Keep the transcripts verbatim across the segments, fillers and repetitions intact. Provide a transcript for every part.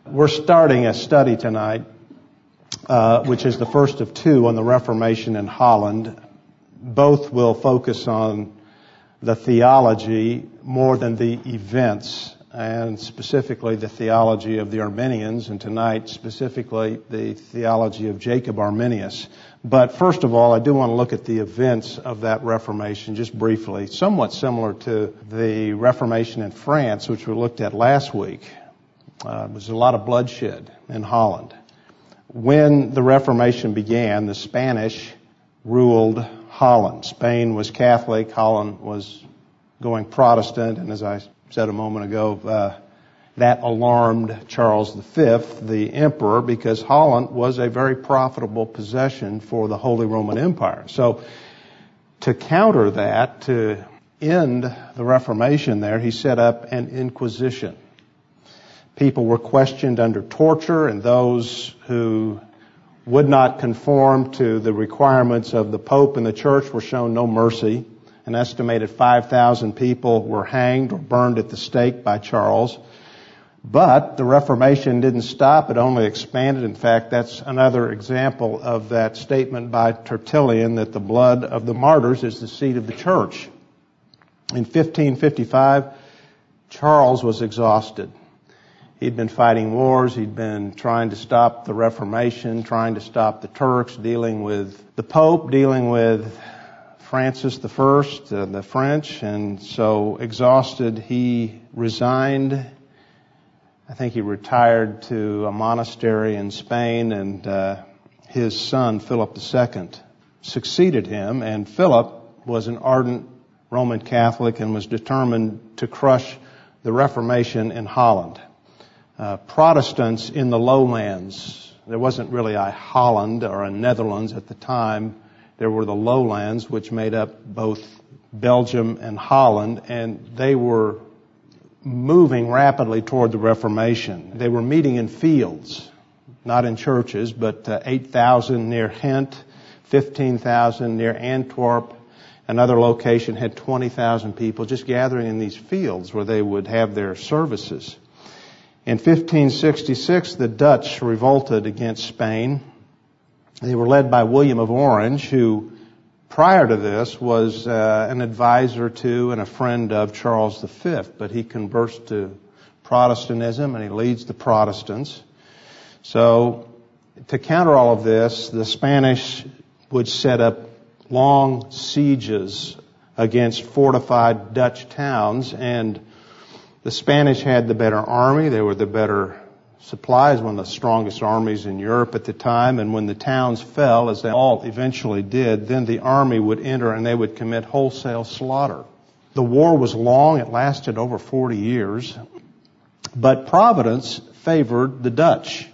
We're starting a study tonight, uh, which is the first of two on the Reformation in Holland. Both will focus on the theology more than the events, and specifically the theology of the Arminians, and tonight specifically the theology of Jacob Arminius. But first of all, I do want to look at the events of that Reformation just briefly, somewhat similar to the Reformation in France, which we looked at last week. Uh, there was a lot of bloodshed in Holland. When the Reformation began, the Spanish ruled Holland. Spain was Catholic, Holland was going Protestant, and as I said a moment ago, uh, that alarmed Charles the Fifth, the emperor, because Holland was a very profitable possession for the Holy Roman Empire. So to counter that, to end the Reformation there, he set up an Inquisition. People were questioned under torture, and those who would not conform to the requirements of the Pope and the Church were shown no mercy. An estimated five thousand people were hanged or burned at the stake by Charles. But the Reformation didn't stop. It only expanded. In fact, that's another example of that statement by Tertullian that the blood of the martyrs is the seed of the Church. In fifteen fifty-five, Charles was exhausted. He'd been fighting wars. He'd been trying to stop the Reformation, trying to stop the Turks, dealing with the Pope, dealing with Francis the First, uh, the French. And so exhausted, he resigned. I think he retired to a monastery in Spain, and uh, his son, Philip the Second, succeeded him. And Philip was an ardent Roman Catholic and was determined to crush the Reformation in Holland. Uh, Protestants in the lowlands, there wasn't really a Holland or a Netherlands at the time. There were the lowlands, which made up both Belgium and Holland, and they were moving rapidly toward the Reformation. They were meeting in fields, not in churches, but uh, eight thousand near Ghent, fifteen thousand near Antwerp. Another location had twenty thousand people just gathering in these fields where they would have their services. In fifteen sixty-six, the Dutch revolted against Spain. They were led by William of Orange, who prior to this was uh, an advisor to and a friend of Charles the Fifth, but he converts to Protestantism and he leads the Protestants. So to counter all of this, the Spanish would set up long sieges against fortified Dutch towns, and the Spanish had the better army. They were the better supplies, one of the strongest armies in Europe at the time. And when the towns fell, as they all eventually did, then the army would enter and they would commit wholesale slaughter. The war was long. It lasted over forty years. But Providence favored the Dutch.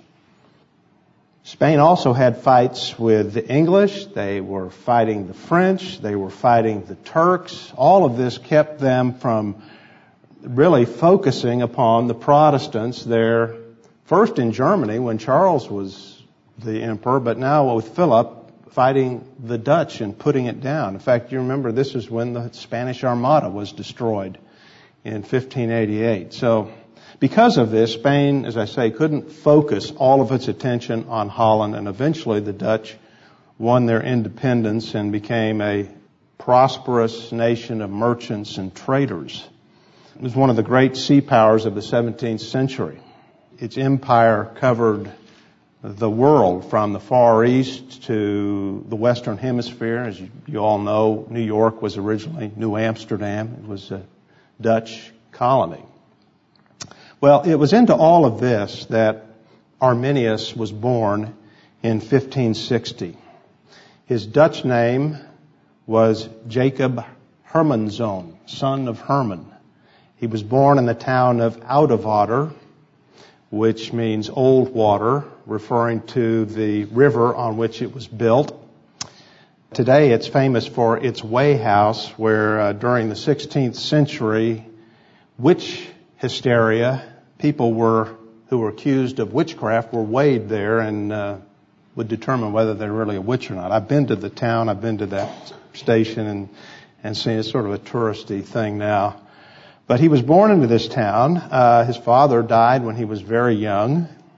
Spain also had fights with the English. They were fighting the French. They were fighting the Turks. All of this kept them from really focusing upon the Protestants there, first in Germany when Charles was the emperor, but now with Philip fighting the Dutch and putting it down. In fact, you remember this is when the Spanish Armada was destroyed in fifteen eighty-eight. So because of this, Spain, as I say, couldn't focus all of its attention on Holland, and eventually the Dutch won their independence and became a prosperous nation of merchants and traders. It was one of the great sea powers of the seventeenth century. Its empire covered the world from the Far East to the Western Hemisphere. As you, you all know, New York was originally New Amsterdam. It was a Dutch colony. Well, it was into all of this that Arminius was born in fifteen sixty. His Dutch name was Jacob Hermanszoon, son of Herman. He was born in the town of Oudewater, which means old water, referring to the river on which it was built. Today it's famous for its weigh house, where uh, during the sixteenth century, witch hysteria, people were who were accused of witchcraft were weighed there and uh, would determine whether they're really a witch or not. I've been to the town, I've been to that station and, and seen it's sort of a touristy thing now. But he was born into this town. Uh, his father died when he was very young.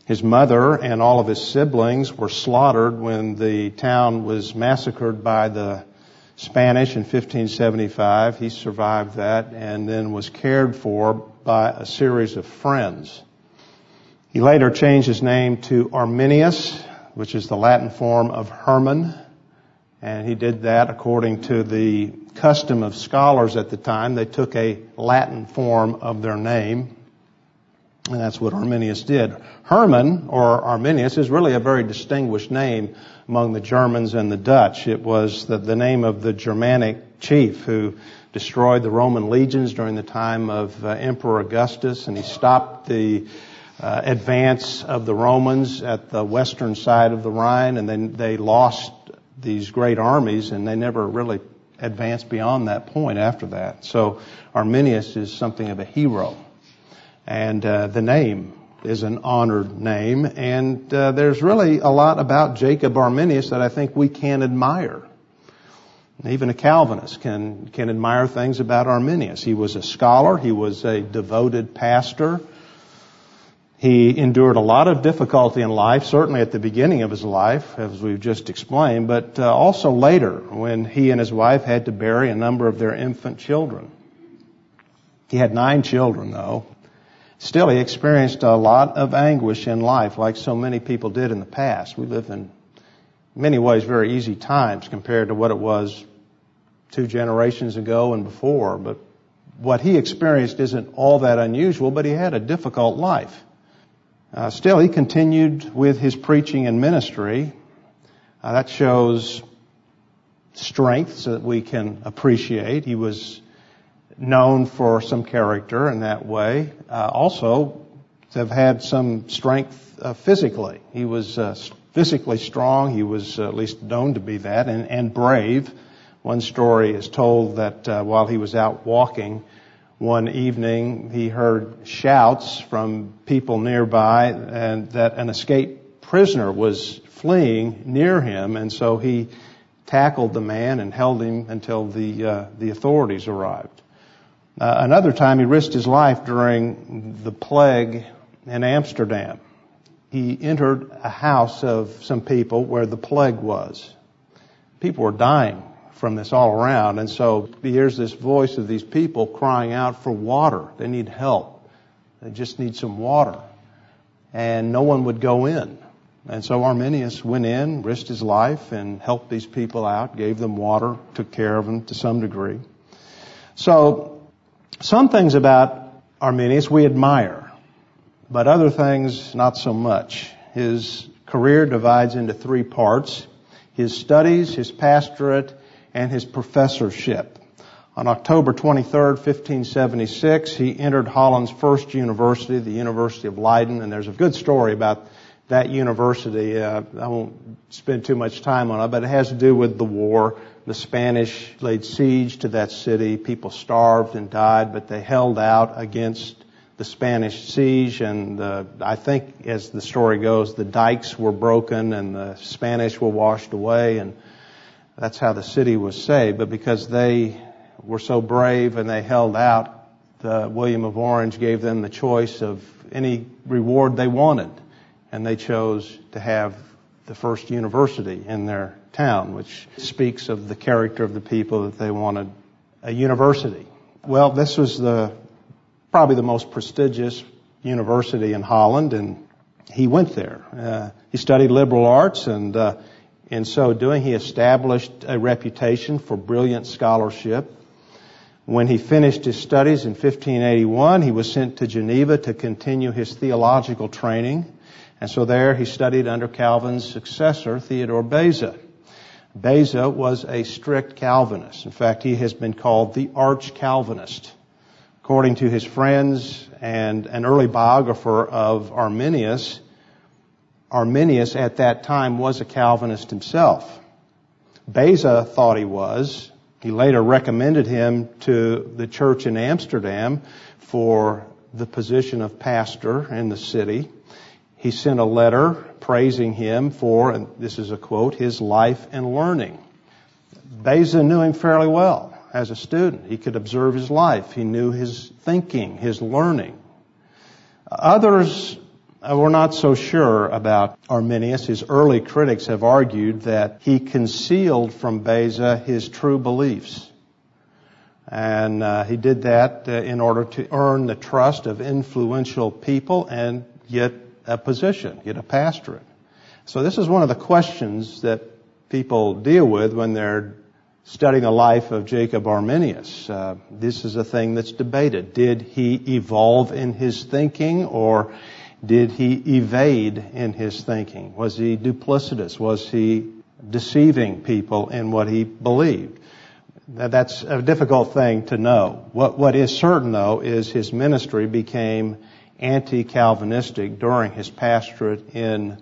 His mother and all of his siblings were slaughtered when the town was massacred by the Spanish in fifteen seventy-five. He survived that and then was cared for by a series of friends. He later changed his name to Arminius, which is the Latin form of Herman. And he did that according to the custom of scholars at the time. They took a Latin form of their name. And that's what Arminius did. Herman, or Arminius, is really a very distinguished name among the Germans and the Dutch. It was the, the name of the Germanic chief who destroyed the Roman legions during the time of uh, Emperor Augustus, and he stopped the uh, advance of the Romans at the western side of the Rhine, and then they lost these great armies, and they never really advanced beyond that point after that. So Arminius is something of a hero. And uh, the name is an honored name. And uh, there's really a lot about Jacob Arminius that I think we can admire. Even a Calvinist can can admire things about Arminius. He was a scholar. He was a devoted pastor. He endured a lot of difficulty in life, certainly at the beginning of his life, as we've just explained, but uh, also later when he and his wife had to bury a number of their infant children. He had nine children, though. Still, he experienced a lot of anguish in life, like so many people did in the past. We live in many ways very easy times compared to what it was two generations ago and before. But what he experienced isn't all that unusual, but he had a difficult life. Uh, still, he continued with his preaching and ministry. Uh, that shows strengths that we can appreciate. He was known for some character in that way. Uh, also, have had some strength uh, physically. He was uh, physically strong. He was uh, at least known to be that, and, and brave. One story is told that uh, while he was out walking one evening, he heard shouts from people nearby, and that an escaped prisoner was fleeing near him, and so he tackled the man and held him until the uh, the authorities arrived. Uh, another time he risked his life during the plague in Amsterdam. He entered a house of some people where the plague was. People were dying from this all around, and so he hears this voice of these people crying out for water. They need help. They just need some water. And no one would go in. And so Arminius went in, risked his life, and helped these people out, gave them water, took care of them to some degree. So some things about Arminius we admire, but other things not so much. His career divides into three parts: his studies, his pastorate, and his professorship. On October twenty-third, fifteen seventy-six, he entered Holland's first university, the University of Leiden, and there's a good story about that university. Uh, I won't spend too much time on it, but it has to do with the war. The Spanish laid siege to that city. People starved and died, but they held out against the Spanish siege, and uh, I think, as the story goes, the dikes were broken and the Spanish were washed away, and that's how the city was saved. But because they were so brave and they held out, the William of Orange gave them the choice of any reward they wanted, and they chose to have the first university in their town, which speaks of the character of the people, that they wanted a university. Well, this was the probably the most prestigious university in Holland, and he went there. Uh, he studied liberal arts, and uh, in so doing, he established a reputation for brilliant scholarship. When he finished his studies in fifteen eighty-one, he was sent to Geneva to continue his theological training. And so there he studied under Calvin's successor, Theodore Beza. Beza was a strict Calvinist. In fact, he has been called the arch-Calvinist. According to his friends and an early biographer of Arminius, Arminius at that time was a Calvinist himself. Beza thought he was. He later recommended him to the church in Amsterdam for the position of pastor in the city. He sent a letter praising him for, and this is a quote, his life and learning. Beza knew him fairly well as a student. He could observe his life. He knew his thinking, his learning. Others Uh, We're not so sure about Arminius. His early critics have argued that he concealed from Beza his true beliefs. And uh, he did that uh, in order to earn the trust of influential people and get a position, get a pastorate. So this is one of the questions that people deal with when they're studying the life of Jacob Arminius. Uh, this is a thing that's debated. Did he evolve in his thinking, or did he evade in his thinking? Was he duplicitous? Was he deceiving people in what he believed? Now, that's a difficult thing to know. What, what is certain, though, is his ministry became anti-Calvinistic during his pastorate in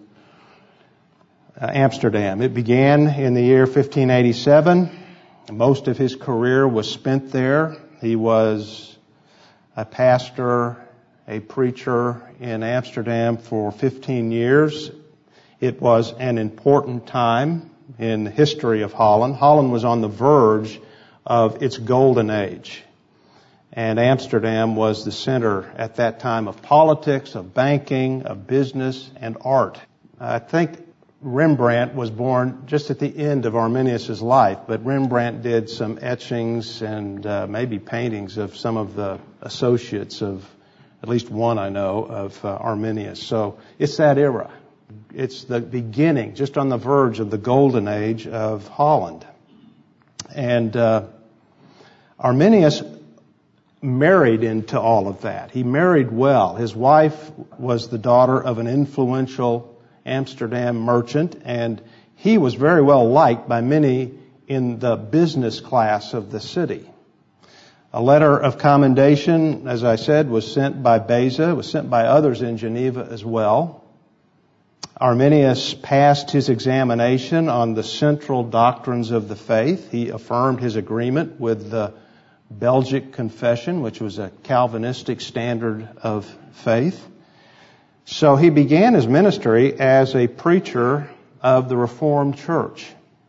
uh, Amsterdam. It began in the year fifteen eighty-seven. Most of his career was spent there. He was a pastor, a preacher in Amsterdam for fifteen years. It was an important time in the history of Holland. Holland was on the verge of its golden age. And Amsterdam was the center at that time of politics, of banking, of business, and art. I think Rembrandt was born just at the end of Arminius' life, but Rembrandt did some etchings and uh, maybe paintings of some of the associates of, at least one I know, of uh, Arminius. So it's that era. It's the beginning, just on the verge of the golden age of Holland. And uh, Arminius married into all of that. He married well. His wife was the daughter of an influential Amsterdam merchant, and he was very well liked by many in the business class of the city. A letter of commendation, as I said, was sent by Beza, was sent by others in Geneva as well. Arminius passed his examination on the central doctrines of the faith. He affirmed his agreement with the Belgic Confession, which was a Calvinistic standard of faith. So he began his ministry as a preacher of the Reformed Church.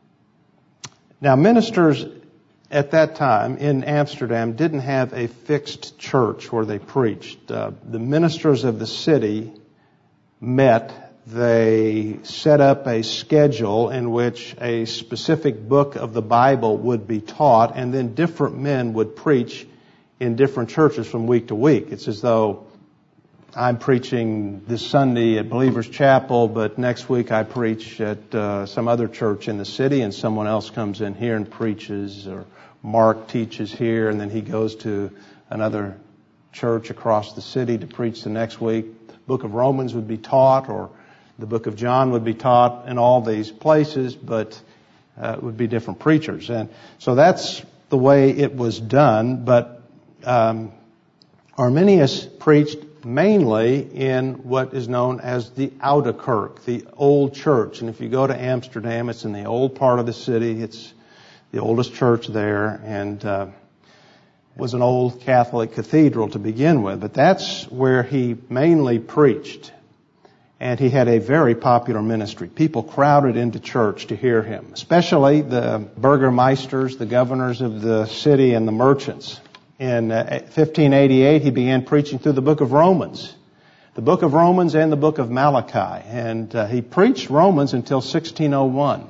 Now, ministers at that time in Amsterdam didn't have a fixed church where they preached. Uh, the ministers of the city met. They set up a schedule in which a specific book of the Bible would be taught, and then different men would preach in different churches from week to week. It's as though I'm preaching this Sunday at Believers Chapel, but next week I preach at uh, some other church in the city, and someone else comes in here and preaches, or Mark teaches here, and then he goes to another church across the city to preach the next week. The book of Romans would be taught, or the book of John would be taught in all these places, but uh, it would be different preachers. And so that's the way it was done. But um, Arminius preached mainly in what is known as the Oude Kerk, the old church. And if you go to Amsterdam, it's in the old part of the city. It's the oldest church there, and uh, was an old Catholic cathedral to begin with. But that's where he mainly preached. And he had a very popular ministry. People crowded into church to hear him, especially the burgermeisters, the governors of the city, and the merchants. In fifteen eighty-eight, he began preaching through the book of Romans, the book of Romans and the book of Malachi. And uh, he preached Romans until sixteen oh one.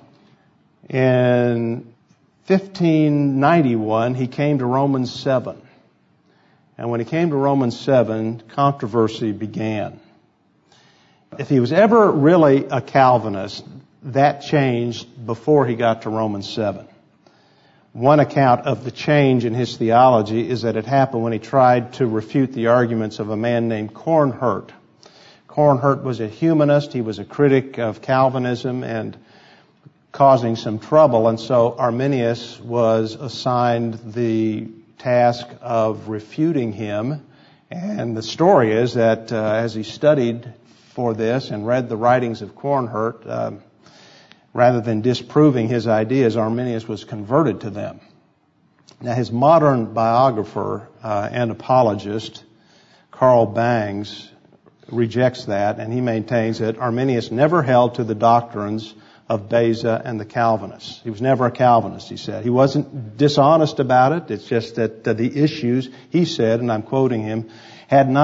In fifteen ninety-one, he came to Romans seven. And when he came to Romans seven, controversy began. If he was ever really a Calvinist, that changed before he got to Romans seven. One account of the change in his theology is that it happened when he tried to refute the arguments of a man named Kornhert. Kornhert was a humanist. He was a critic of Calvinism and causing some trouble. And so Arminius was assigned the task of refuting him. And the story is that uh, as he studied for this and read the writings of Kornhert, uh, rather than disproving his ideas, Arminius was converted to them. Now, his modern biographer uh, and apologist, Carl Bangs, rejects that, and he maintains that Arminius never held to the doctrines of Beza and the Calvinists. He was never a Calvinist, he said. He wasn't dishonest about it. It's just that uh, the issues, he said, and I'm quoting him, had not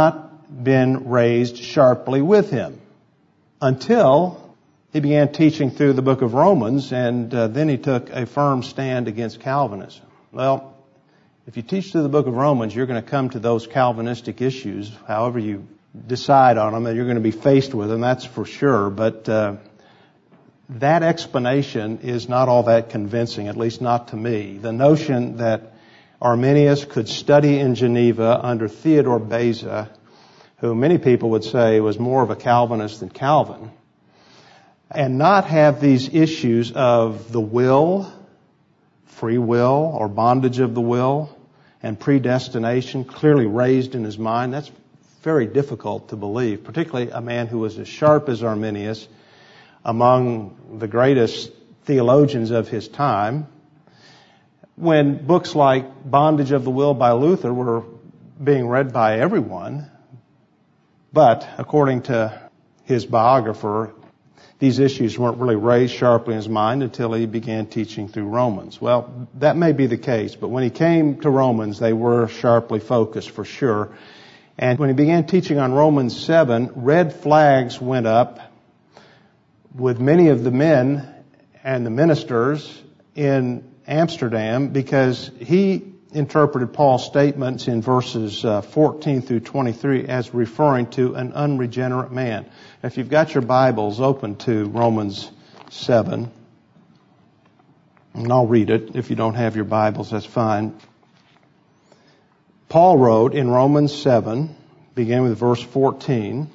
been raised sharply with him until he began teaching through the book of Romans, and uh, then he took a firm stand against Calvinism. Well, if you teach through the book of Romans, you're going to come to those Calvinistic issues, however you decide on them, and you're going to be faced with them, that's for sure. But uh, that explanation is not all that convincing, at least not to me. The notion that Arminius could study in Geneva under Theodore Beza, who many people would say was more of a Calvinist than Calvin, and not have these issues of the will, free will, or bondage of the will, and predestination clearly raised in his mind, that's very difficult to believe, particularly a man who was as sharp as Arminius, among the greatest theologians of his time, when books like Bondage of the Will by Luther were being read by everyone. But according to his biographer, these issues weren't really raised sharply in his mind until he began teaching through Romans. Well, that may be the case, but when he came to Romans, they were sharply focused for sure. And when he began teaching on Romans seven, red flags went up with many of the men and the ministers in Amsterdam, because he interpreted Paul's statements in verses uh, fourteen through twenty-three as referring to an unregenerate man. If you've got your Bibles open to Romans seven, and I'll read it. If you don't have your Bibles, that's fine. Paul wrote in Romans seven, beginning with verse fourteen,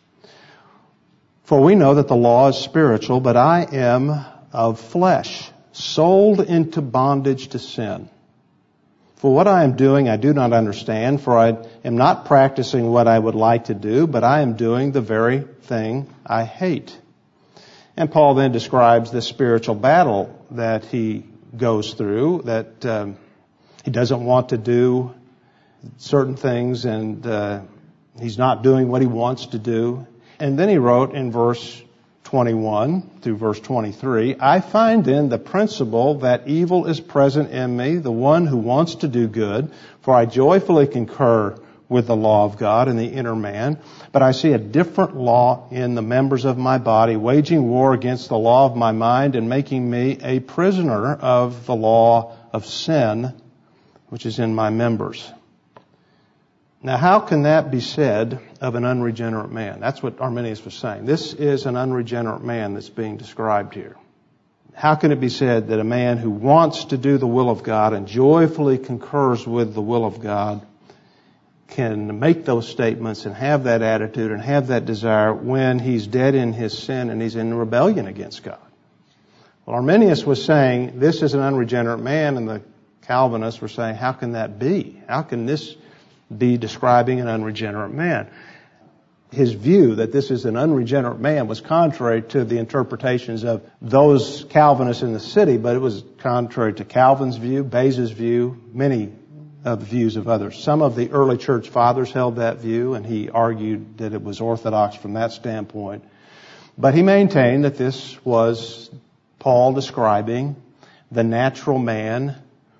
"For we know that the law is spiritual, but I am of flesh, sold into bondage to sin. For what I am doing I do not understand, for I am not practicing what I would like to do, but I am doing the very thing I hate." And Paul then describes the spiritual battle that he goes through, that um, he doesn't want to do certain things, and uh, he's not doing what he wants to do. And then he wrote in verse twenty-one through verse twenty-three, "I find then the principle that evil is present in me, the one who wants to do good, for I joyfully concur with the law of God in the inner man, but I see a different law in the members of my body, waging war against the law of my mind and making me a prisoner of the law of sin, which is in my members." Now, how can that be said of an unregenerate man? That's what Arminius was saying. This is an unregenerate man that's being described here. How can it be said that a man who wants to do the will of God and joyfully concurs with the will of God can make those statements and have that attitude and have that desire when he's dead in his sin and he's in rebellion against God? Well, Arminius was saying this is an unregenerate man, and the Calvinists were saying, how can that be? How can this be describing an unregenerate man? His view that this is an unregenerate man was contrary to the interpretations of those Calvinists in the city, but it was contrary to Calvin's view, Beza's view, many of the views of others. Some of the early church fathers held that view, and he argued that it was orthodox from that standpoint. But he maintained that this was Paul describing the natural man.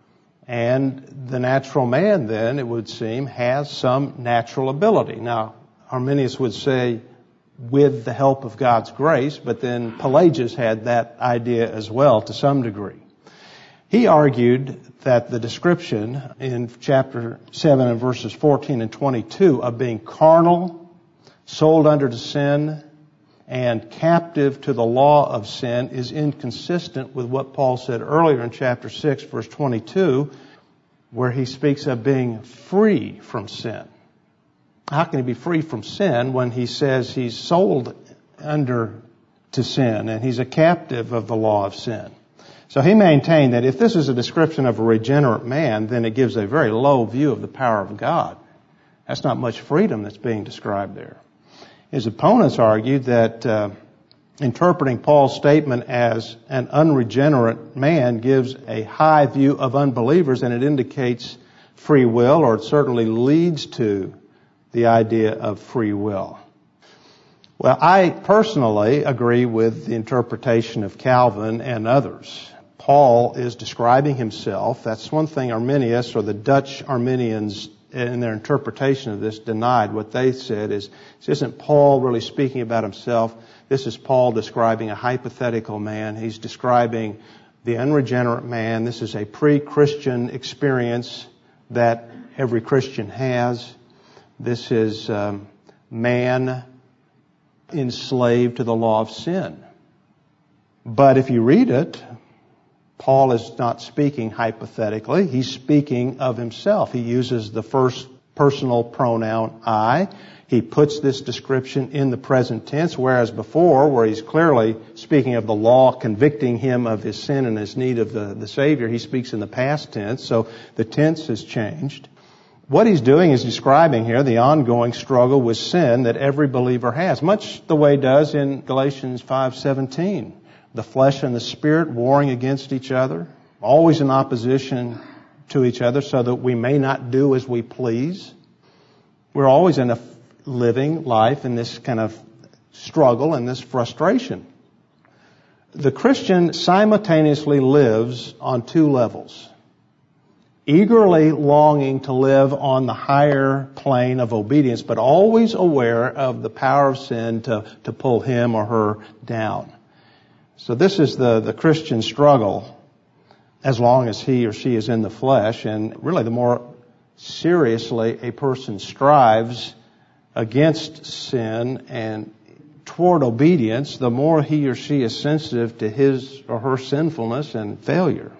And the natural man, then, it would seem, has some natural ability. Now, Arminius would say, with the help of God's grace, but then Pelagius had that idea as well to some degree. He argued that the description in chapter seven and verses fourteen and twenty-two of being carnal, sold under to sin, and captive to the law of sin is inconsistent with what Paul said earlier in chapter six, verse twenty-two, where he speaks of being free from sin. How can he be free from sin when he says he's sold under to sin and he's a captive of the law of sin? So he maintained that if this is a description of a regenerate man, then it gives a very low view of the power of God. That's not much freedom that's being described there. His opponents argued that uh, interpreting Paul's statement as an unregenerate man gives a high view of unbelievers, and it indicates free will, or it certainly leads to the idea of free will. Well, I personally agree with the interpretation of Calvin and others. Paul is describing himself. That's one thing Arminius or the Dutch Arminians in their interpretation of this, denied. What they said is, this isn't Paul really speaking about himself. This is Paul describing a hypothetical man. He's describing the unregenerate man. This is a pre-Christian experience that every Christian has. This is um, man enslaved to the law of sin. But if you read it, Paul is not speaking hypothetically. He's speaking of himself. He uses the first personal pronoun I. He puts this description in the present tense, whereas before, where he's clearly speaking of the law convicting him of his sin and his need of the, the Savior, he speaks in the past tense. So the tense has changed. What he's doing is describing here the ongoing struggle with sin that every believer has, much the way it does in Galatians five seventeen. The flesh and the spirit warring against each other, always in opposition to each other so that we may not do as we please. We're always in a living life in this kind of struggle and this frustration. The Christian simultaneously lives on two levels. Eagerly longing to live on the higher plane of obedience, but always aware of the power of sin to, to pull him or her down. So this is the, the Christian struggle as long as he or she is in the flesh. And really the more seriously a person strives against sin and toward obedience, the more he or she is sensitive to his or her sinfulness and failure.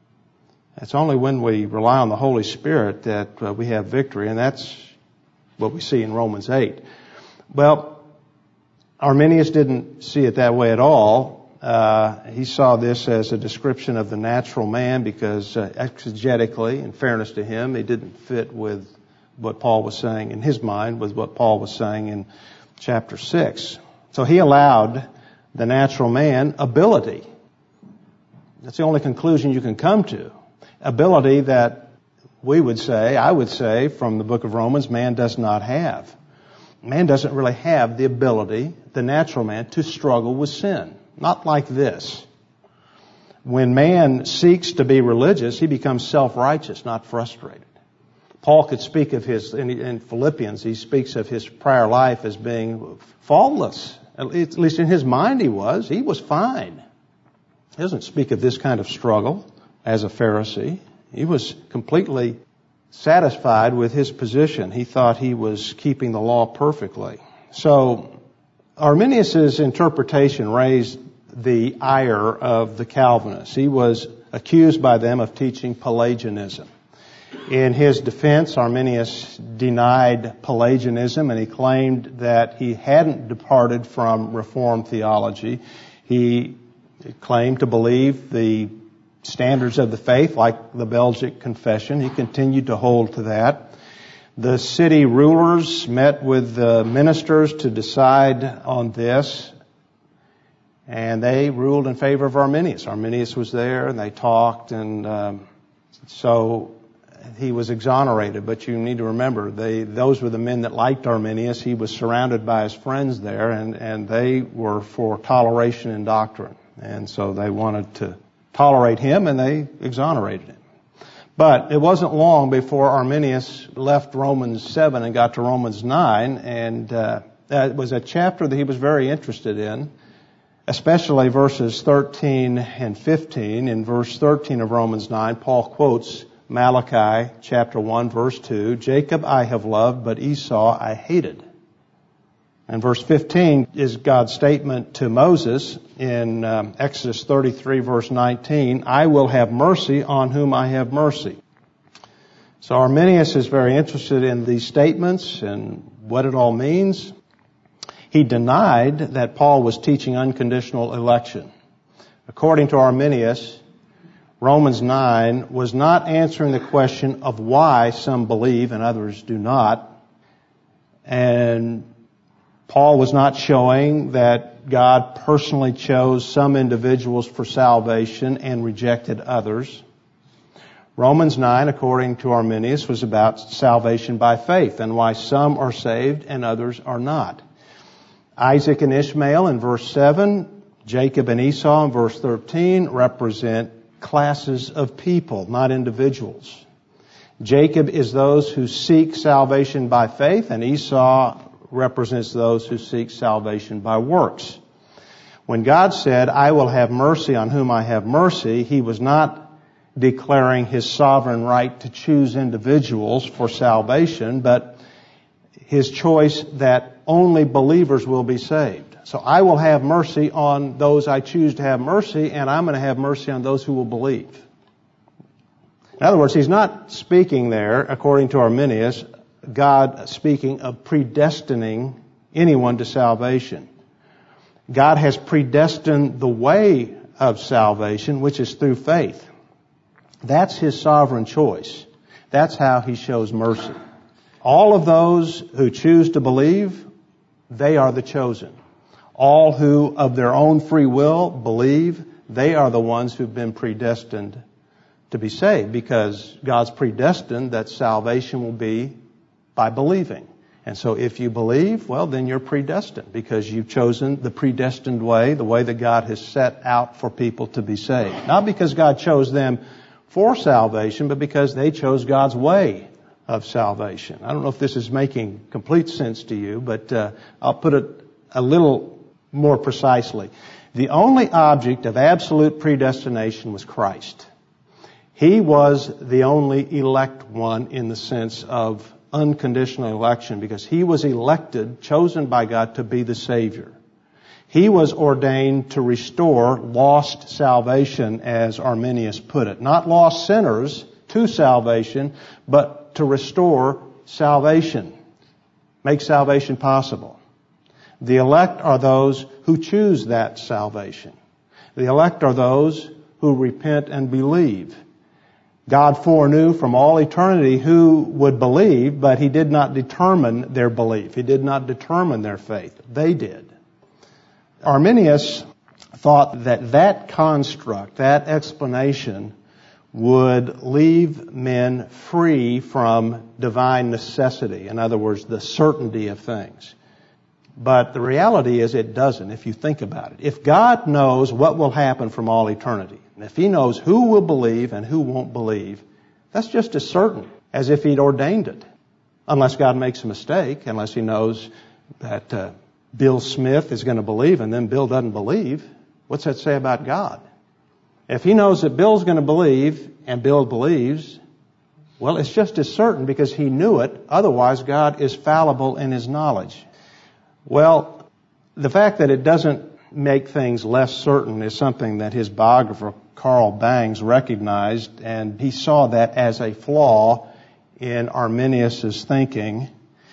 It's only when we rely on the Holy Spirit that uh, we have victory, and that's what we see in Romans eight. Well, Arminius didn't see it that way at all. Uh, he saw this as a description of the natural man because uh, exegetically, in fairness to him, it didn't fit with what Paul was saying in his mind, with what Paul was saying in chapter six. So he allowed the natural man ability. That's the only conclusion you can come to. Ability that we would say, I would say, from the book of Romans, man does not have. Man doesn't really have the ability, the natural man, to struggle with sin. Not like this. When man seeks to be religious, he becomes self-righteous, not frustrated. Paul could speak of his, in Philippians, he speaks of his prior life as being faultless. At least in his mind he was. He was fine. He doesn't speak of this kind of struggle as a Pharisee. He was completely satisfied with his position. He thought he was keeping the law perfectly. So Arminius' interpretation raised the ire of the Calvinists. He was accused by them of teaching Pelagianism. In his defense, Arminius denied Pelagianism, and he claimed that he hadn't departed from Reformed theology. He claimed to believe the standards of the faith, like the Belgic Confession. He continued to hold to that. The city rulers met with the ministers to decide on this, and they ruled in favor of Arminius. Arminius was there, and they talked, and um, so he was exonerated. But you need to remember, they those were the men that liked Arminius. He was surrounded by his friends there, and, and they were for toleration in doctrine. And so they wanted to tolerate him, and they exonerated him. But it wasn't long before Arminius left Romans seven and got to Romans nine, and uh, that was a chapter that he was very interested in, especially verses thirteen and fifteen. In verse thirteen of Romans nine, Paul quotes Malachi chapter one, verse two, Jacob I have loved, but Esau I hated. And verse fifteen is God's statement to Moses in um, Exodus thirty-three, verse nineteen, I will have mercy on whom I have mercy. So Arminius is very interested in these statements and what it all means. He denied that Paul was teaching unconditional election. According to Arminius, Romans nine was not answering the question of why some believe and others do not. And Paul was not showing that God personally chose some individuals for salvation and rejected others. Romans nine, according to Arminius, was about salvation by faith and why some are saved and others are not. Isaac and Ishmael in verse seven, Jacob and Esau in verse thirteen represent classes of people, not individuals. Jacob is those who seek salvation by faith, and Esau represents those who seek salvation by works. When God said, I will have mercy on whom I have mercy, He was not declaring His sovereign right to choose individuals for salvation, but His choice that only believers will be saved. So I will have mercy on those I choose to have mercy, and I'm going to have mercy on those who will believe. In other words, He's not speaking there, according to Arminius, God speaking of predestining anyone to salvation. God has predestined the way of salvation, which is through faith. That's His sovereign choice. That's how He shows mercy. All of those who choose to believe, they are the chosen. All who of their own free will believe, they are the ones who've been predestined to be saved, because God's predestined that salvation will be by believing. And so if you believe, well, then you're predestined, because you've chosen the predestined way, the way that God has set out for people to be saved. Not because God chose them for salvation, but because they chose God's way of salvation. I don't know if this is making complete sense to you, but uh, I'll put it a little more precisely. The only object of absolute predestination was Christ. He was the only elect one in the sense of unconditional election, because He was elected, chosen by God to be the Savior. He was ordained to restore lost salvation, as Arminius put it. Not lost sinners to salvation, but to restore salvation. Make salvation possible. The elect are those who choose that salvation. The elect are those who repent and believe. God foreknew from all eternity who would believe, but He did not determine their belief. He did not determine their faith. They did. Arminius thought that that construct, that explanation, would leave men free from divine necessity. In other words, the certainty of things. But the reality is it doesn't, if you think about it. If God knows what will happen from all eternity, and if He knows who will believe and who won't believe, that's just as certain as if He'd ordained it. Unless God makes a mistake, unless He knows that uh, Bill Smith is going to believe and then Bill doesn't believe. What's that say about God? If He knows that Bill's going to believe and Bill believes, well, it's just as certain because He knew it. Otherwise, God is fallible in His knowledge. Well, the fact that it doesn't make things less certain is something that his biographer, Carl Bangs, recognized, and he saw that as a flaw in Arminius' thinking,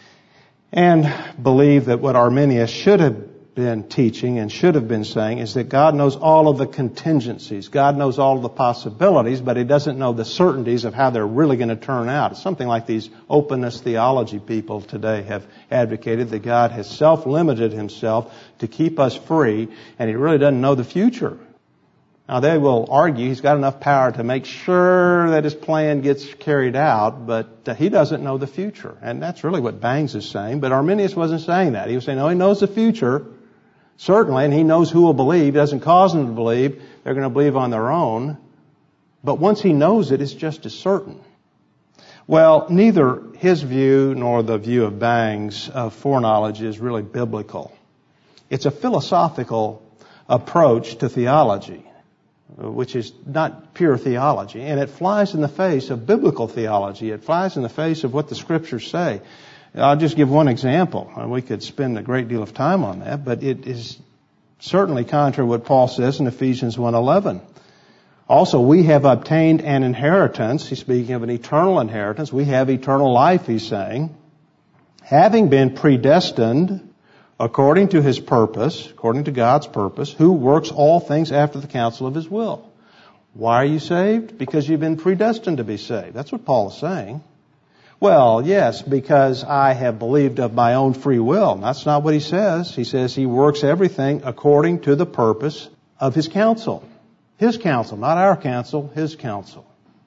and believed that what Arminius should have been teaching and should have been saying is that God knows all of the contingencies. God knows all of the possibilities, but He doesn't know the certainties of how they're really going to turn out. It's something like these openness theology people today have advocated, that God has self-limited Himself to keep us free, and He really doesn't know the future. Now, they will argue He's got enough power to make sure that His plan gets carried out, but uh, He doesn't know the future. And that's really what Bangs is saying, but Arminius wasn't saying that. He was saying, no, He knows the future, certainly, and He knows who will believe. He doesn't cause them to believe. They're going to believe on their own. But once He knows it, it's just as certain. Well, neither his view nor the view of Bangs of foreknowledge is really biblical. It's a philosophical approach to theology, which is not pure theology. And it flies in the face of biblical theology. It flies in the face of what the Scriptures say. I'll just give one example. We could spend a great deal of time on that, but it is certainly contrary to what Paul says in Ephesians one eleven. Also, we have obtained an inheritance. He's speaking of an eternal inheritance. We have eternal life, he's saying, having been predestined according to His purpose, according to God's purpose, who works all things after the counsel of His will. Why are you saved? Because you've been predestined to be saved. That's what Paul is saying. Well, yes, because I have believed of my own free will. That's not what he says. He says He works everything according to the purpose of His counsel. His counsel, not our counsel, His counsel.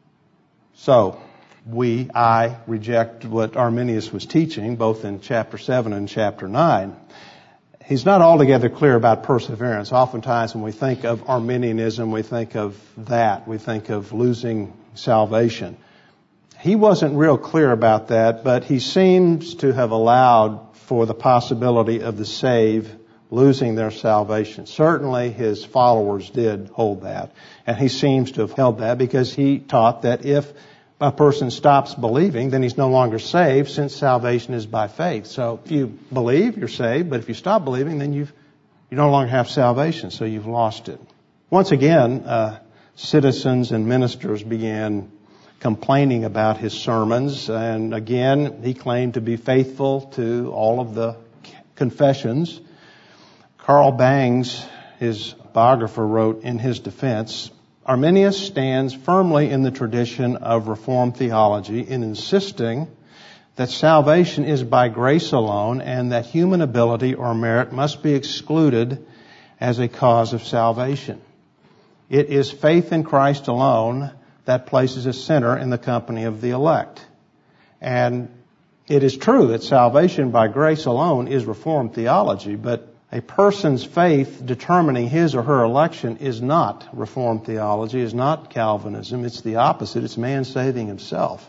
So, we, I, reject what Arminius was teaching, both in chapter seven and chapter nine. He's not altogether clear about perseverance. Oftentimes when we think of Arminianism, we think of that. We think of losing salvation. he wasn't real clear about that, but he seems to have allowed for the possibility of the saved losing their salvation. Certainly his followers did hold that, and he seems to have held that because he taught that if a person stops believing, then he's no longer saved, since salvation is by faith. So if you believe, you're saved, but if you stop believing, then you've, you no longer have salvation, so you've lost it. Once again, uh, citizens and ministers began complaining about his sermons, and again, he claimed to be faithful to all of the confessions. Carl Bangs, his biographer, wrote in his defense, Arminius stands firmly in the tradition of Reformed theology in insisting that salvation is by grace alone and that human ability or merit must be excluded as a cause of salvation. It is faith in Christ alone that places a sinner in the company of the elect. And it is true that salvation by grace alone is Reformed theology, but a person's faith determining his or her election is not Reformed theology, is not Calvinism. It's the opposite. It's man saving himself.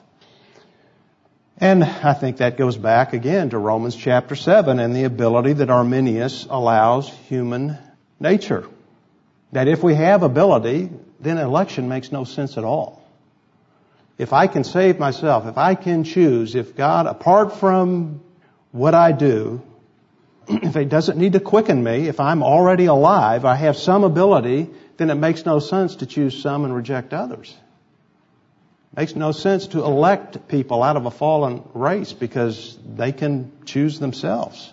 And I think that goes back again to Romans chapter seven and the ability that Arminius allows human nature. That if we have ability, then election makes no sense at all. If I can save myself, if I can choose, if God, apart from what I do, if He doesn't need to quicken me, if I'm already alive, I have some ability, then it makes no sense to choose some and reject others. It makes no sense to elect people out of a fallen race because they can choose themselves.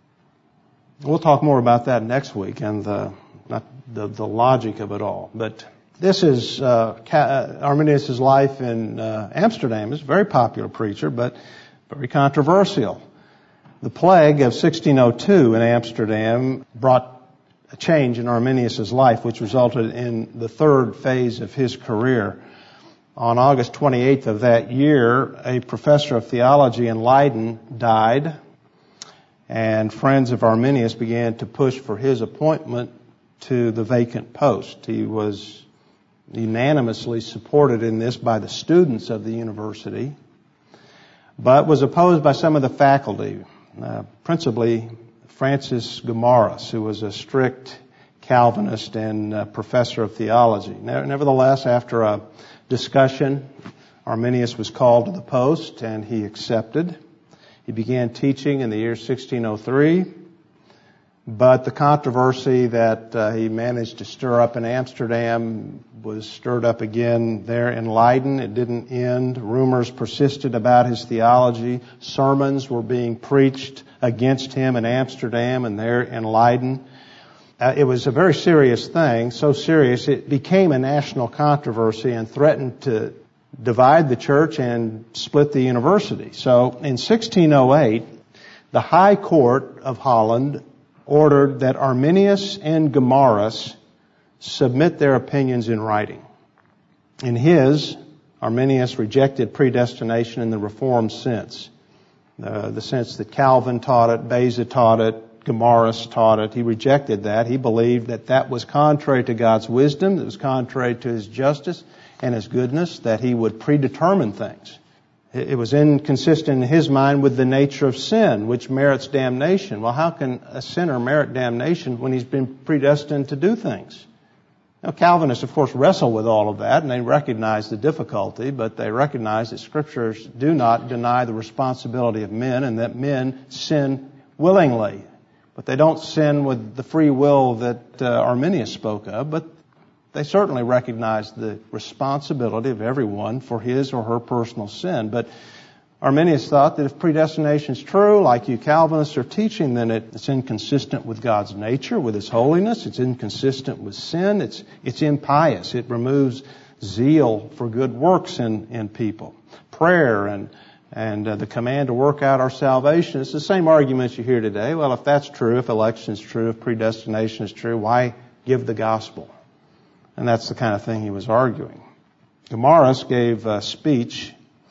We'll talk more about that next week and the not the, the logic of it all. But this is uh, Arminius' life in uh, Amsterdam. He's a very popular preacher, but very controversial. The plague of sixteen oh two in Amsterdam brought a change in Arminius' life, which resulted in the third phase of his career. On August twenty-eighth of that year, a professor of theology in Leiden died, and friends of Arminius began to push for his appointment to the vacant post. He was unanimously supported in this by the students of the university, but was opposed by some of the faculty. Uh, principally Francis Gomarus, who was a strict Calvinist and uh, professor of theology. Nevertheless, after a discussion, Arminius was called to the post and he accepted. He began teaching in the year sixteen oh three, but the controversy that uh, he managed to stir up in Amsterdam was stirred up again there in Leiden. It didn't end. Rumors persisted about his theology. Sermons were being preached against him in Amsterdam and there in Leiden. Uh, it was a very serious thing, so serious it became a national controversy and threatened to divide the church and split the university. So in sixteen oh eight, the High Court of Holland ordered that Arminius and Gomarus submit their opinions in writing. In his, Arminius rejected predestination in the Reformed sense, uh, the sense that Calvin taught it, Beza taught it, Gomarus taught it. He rejected that. He believed that that was contrary to God's wisdom, it was contrary to His justice and His goodness, that He would predetermine things. It was inconsistent in his mind with the nature of sin, which merits damnation. Well, how can a sinner merit damnation when he's been predestined to do things? Now, Calvinists, of course, wrestle with all of that, and they recognize the difficulty, but they recognize that Scriptures do not deny the responsibility of men and that men sin willingly. But they don't sin with the free will that uh, Arminius spoke of, but they certainly recognize the responsibility of everyone for his or her personal sin. But Arminius thought that if predestination is true, like you Calvinists are teaching, then it, it's inconsistent with God's nature, with His holiness. It's inconsistent with sin. It's it's impious. It removes zeal for good works in, in people. Prayer and and uh, the command to work out our salvation. It's the same arguments you hear today. Well, if that's true, if election is true, if predestination is true, why give the gospel? And that's the kind of thing he was arguing. Gomarus gave a speech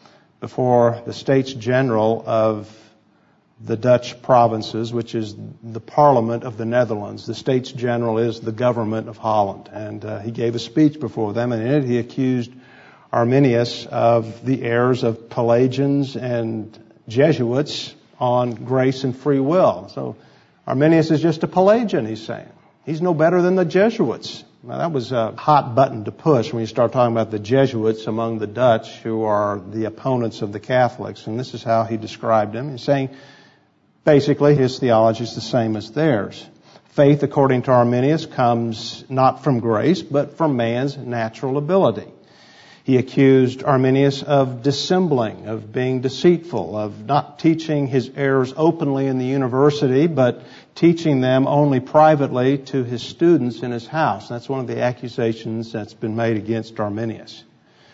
before the States General of the Dutch provinces, which is the Parliament of the Netherlands. The States General is the government of Holland. And uh, he gave a speech before them, and in it he accused Arminius of the errors of Pelagians and Jesuits on grace and free will. So Arminius is just a Pelagian, he's saying. He's no better than the Jesuits. Now, that was a hot button to push when you start talking about the Jesuits among the Dutch, who are the opponents of the Catholics. And this is how he described them. He's saying, basically, his theology is the same as theirs. Faith, according to Arminius, comes not from grace, but from man's natural ability. He accused Arminius of dissembling, of being deceitful, of not teaching his errors openly in the university, but teaching them only privately to his students in his house. That's one of the accusations that's been made against Arminius.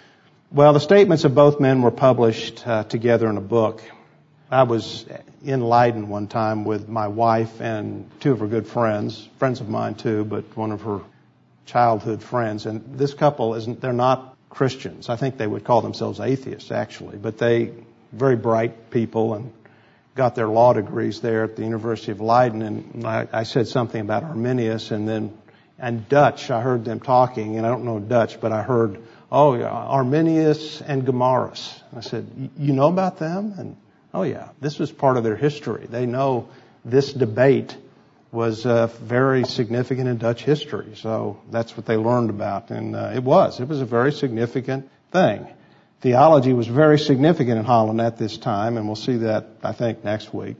Well, the statements of both men were published uh, together in a book. I was in Leiden one time with my wife and two of her good friends, friends of mine too, but one of her childhood friends. And this couple, isn't they're not Christians. I think they would call themselves atheists, actually, but they very bright people and got their law degrees there at the University of Leiden. And I, I said something about Arminius, and then and Dutch. I heard them talking, and I don't know Dutch, but I heard, oh yeah, Arminius and Gomarus. I said, you know about them? And oh yeah, this was part of their history. They know this debate was uh, very significant in Dutch history. So that's what they learned about. And uh, it was. It was a very significant thing. Theology was very significant in Holland at this time, and we'll see that, I think, next week.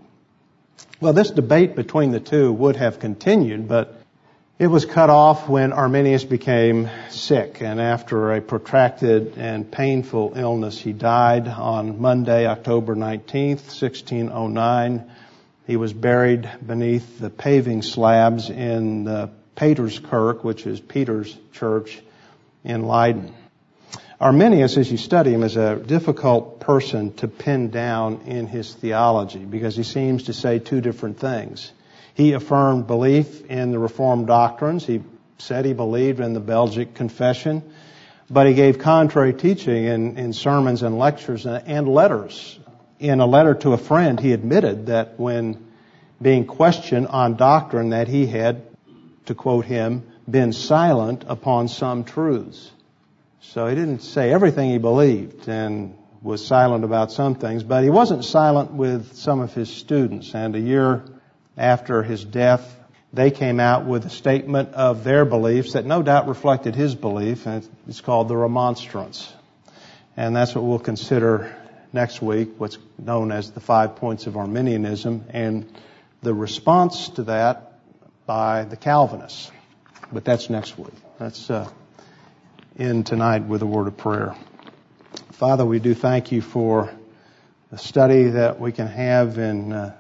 Well, this debate between the two would have continued, but it was cut off when Arminius became sick. And after a protracted and painful illness, he died on Monday, October nineteenth, sixteen oh nine. He was buried beneath the paving slabs in the Peterskirk, which is Peter's church in Leiden. Arminius, as you study him, is a difficult person to pin down in his theology because he seems to say two different things. He affirmed belief in the Reformed doctrines. He said he believed in the Belgic Confession, but he gave contrary teaching in, in sermons and lectures and, and letters. In a letter to a friend, he admitted that when being questioned on doctrine that he had, to quote him, been silent upon some truths. So he didn't say everything he believed and was silent about some things, but he wasn't silent with some of his students. And a year after his death, they came out with a statement of their beliefs that no doubt reflected his belief, and it's called the Remonstrance. And that's what we'll consider next week, what's known as the five points of Arminianism, and the response to that by the Calvinists. But that's next week. Let's uh, end tonight with a word of prayer. Father, we do thank you for the study that we can have in uh,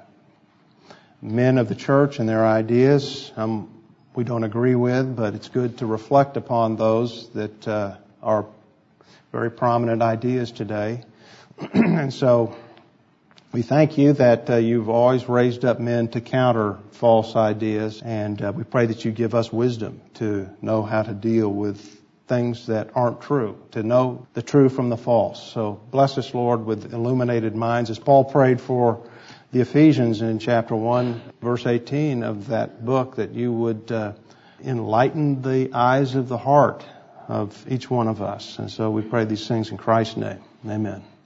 men of the church and their ideas. Um, we don't agree with, but it's good to reflect upon those that uh, are very prominent ideas today. And so we thank you that uh, you've always raised up men to counter false ideas, and uh, we pray that you give us wisdom to know how to deal with things that aren't true, to know the true from the false. So bless us, Lord, with illuminated minds, as Paul prayed for the Ephesians in chapter one, verse eighteen of that book, that you would uh, enlighten the eyes of the heart of each one of us. And so we pray these things in Christ's name. Amen.